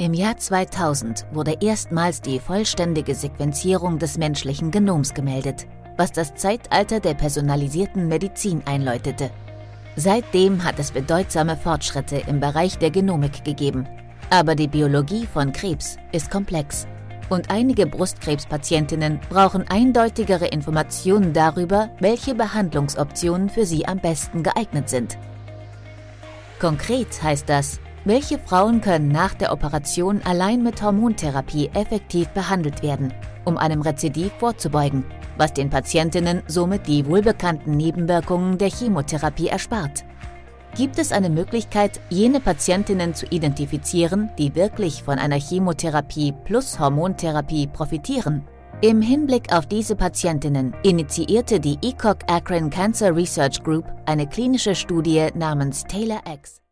Im Jahr 2000 wurde erstmals die vollständige Sequenzierung des menschlichen Genoms gemeldet, was das Zeitalter der personalisierten Medizin einläutete. Seitdem hat es bedeutsame Fortschritte im Bereich der Genomik gegeben. Aber die Biologie von Krebs ist komplex und einige Brustkrebspatientinnen brauchen eindeutigere Informationen darüber, welche Behandlungsoptionen für sie am besten geeignet sind. Konkret heißt das, welche Frauen können nach der Operation allein mit Hormontherapie effektiv behandelt werden, um einem Rezidiv vorzubeugen, was den Patientinnen somit die wohlbekannten Nebenwirkungen der Chemotherapie erspart. Gibt es eine Möglichkeit, jene Patientinnen zu identifizieren, die wirklich von einer Chemotherapie plus Hormontherapie profitieren? Im Hinblick auf diese Patientinnen initiierte die ECOG Akron Cancer Research Group eine klinische Studie namens TAILOR-X.